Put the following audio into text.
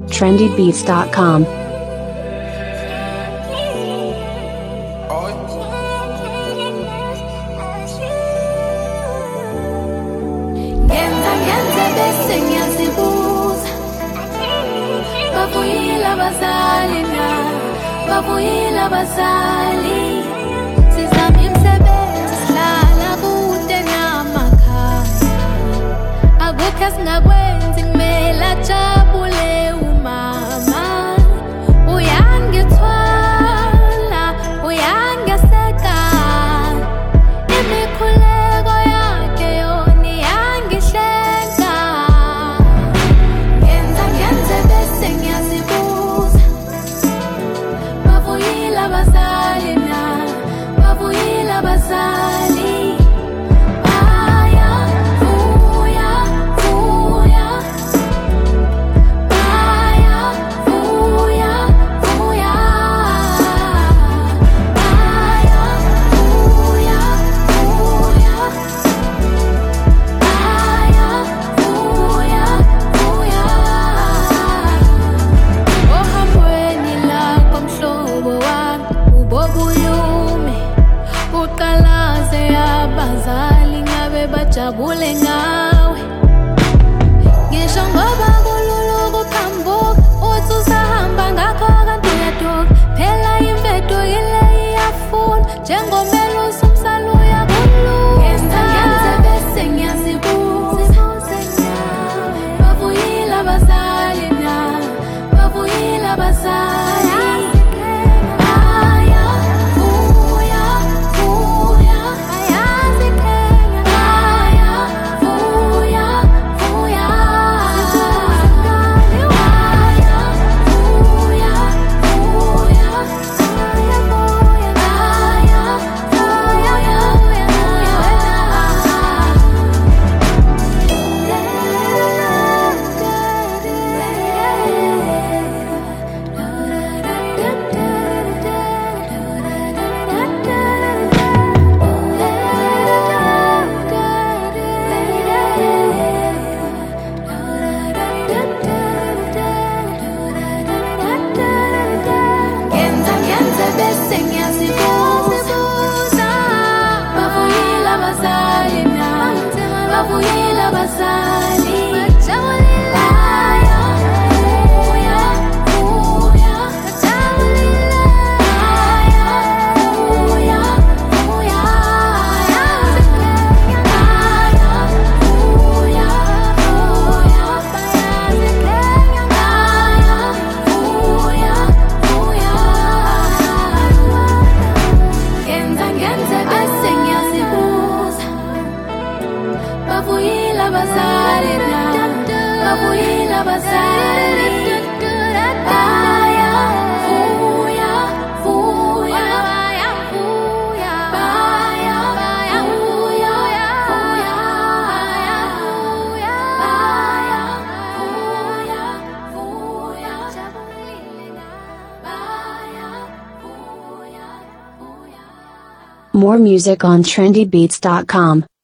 trendybeats.com. Babuyela bazali sizama imsebenzi sihlala kude namakhaya akukho esingakwenzi kumele ajabule umama uyangithwala uyangeseka imikhuleko yakhe yona iyangihleka ngenze bese ngiyazibuza babuyela bazali na babuyela bazali baya vuya vuya baya vuya vuya baya vuya vuya baya vuya vuya ohambweni lakho mhlobo wami ubobuyume uqalaze abazali ngabe bajabule ngawe ngisho ngoba kulula ukuphambuka uthi usahamba ngakho kanti uyaduka phela imvedo ile iyafuna njengomelusi umsalo uyakuluza ngenze bese ngiyazibuza babuyela abazali na babuyela abazali baya vuya vuya ayazi Kenya baya vuya vuya baya vuya vuya baya ngenze bese ngiyazibuza babuyela abazali na babuyela abazali baya vuya vuya baya vuya vuya baya vuya vuya baya vuya vuya ngenze bese ngiyazibuza babuyela abazali na babuyela abazali baya vuya vuya baya vuya baya vuya vuya baya vuya vuya baya vuya vuya. More music on trendybeats.com.